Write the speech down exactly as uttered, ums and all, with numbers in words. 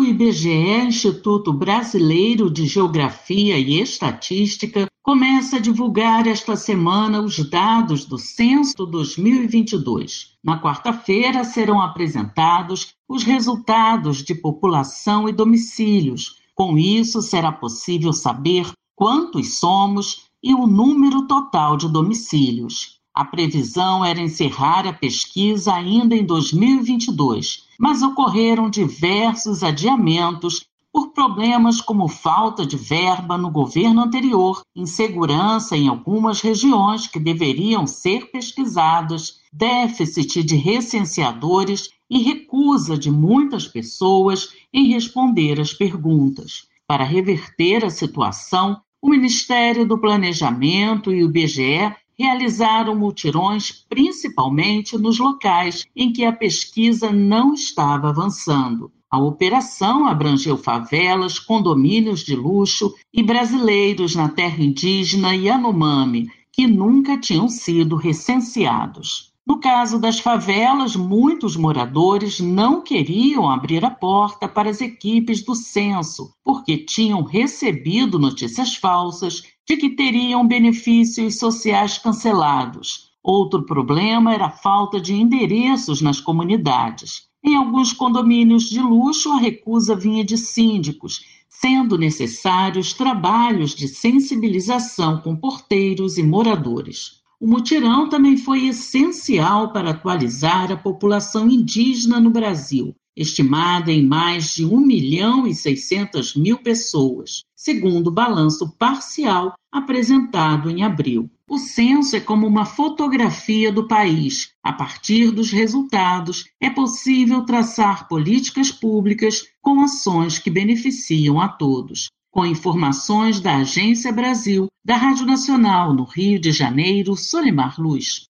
O I B G E, Instituto Brasileiro de Geografia e Estatística, começa a divulgar esta semana os dados do Censo dois mil e vinte e dois. Na quarta-feira serão apresentados os resultados de população e domicílios. Com isso, será possível saber quantos somos e o número total de domicílios. A previsão era encerrar a pesquisa ainda em dois mil e vinte e dois, mas ocorreram diversos adiamentos por problemas como falta de verba no governo anterior, insegurança em algumas regiões que deveriam ser pesquisadas, déficit de recenseadores e recusa de muitas pessoas em responder às perguntas. Para reverter a situação, o Ministério do Planejamento e o I B G E realizaram mutirões principalmente nos locais em que a pesquisa não estava avançando. A operação abrangeu favelas, condomínios de luxo e brasileiros na terra indígena Yanomami, que nunca tinham sido recenseados. No caso das favelas, muitos moradores não queriam abrir a porta para as equipes do censo, porque tinham recebido notícias falsas de que teriam benefícios sociais cancelados. Outro problema era a falta de endereços nas comunidades. Em alguns condomínios de luxo, a recusa vinha de síndicos, sendo necessários trabalhos de sensibilização com porteiros e moradores. O mutirão também foi essencial para atualizar a população indígena no Brasil, estimada em mais de um milhão e seiscentas mil pessoas, segundo o balanço parcial apresentado em abril. O censo é como uma fotografia do país. A partir dos resultados, é possível traçar políticas públicas com ações que beneficiam a todos. Com informações da Agência Brasil, da Rádio Nacional, no Rio de Janeiro, Solimar Luz.